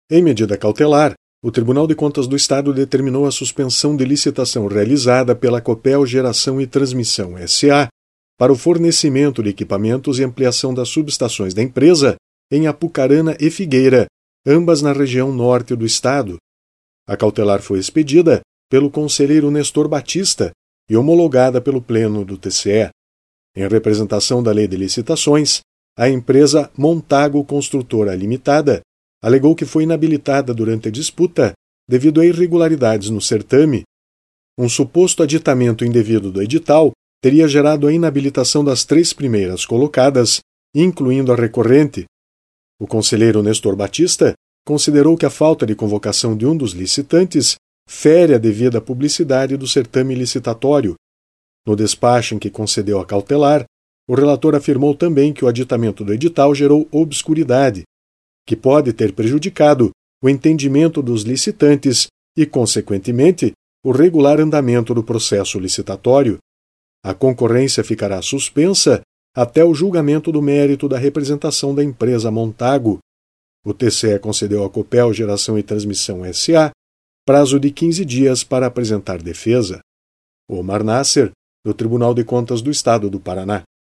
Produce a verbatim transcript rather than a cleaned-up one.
Em medida cautelar, o Tribunal de Contas do Estado determinou a suspensão de licitação realizada pela Copel Geração e Transmissão S A para o fornecimento de equipamentos e ampliação das subestações da empresa em Apucarana e Figueira, ambas na região norte do estado. A cautelar foi expedida pelo conselheiro Nestor Batista e homologada pelo Pleno do T C E. Em representação da Lei de Licitações, a empresa Montago Construtora Limitada alegou que foi inabilitada durante a disputa devido a irregularidades no certame. Um suposto aditamento indevido do edital teria gerado a inabilitação das três primeiras colocadas, incluindo a recorrente. O conselheiro Nestor Batista considerou que a falta de convocação de um dos licitantes fere a devida publicidade do certame licitatório. No despacho em que concedeu a cautelar, o relator afirmou também que o aditamento do edital gerou obscuridade, que pode ter prejudicado o entendimento dos licitantes e, consequentemente, o regular andamento do processo licitatório. A concorrência ficará suspensa até o julgamento do mérito da representação da empresa Montago. O T C E concedeu à Copel Geração e Transmissão S A prazo de quinze dias para apresentar defesa. Omar Nasser, do Tribunal de Contas do Estado do Paraná.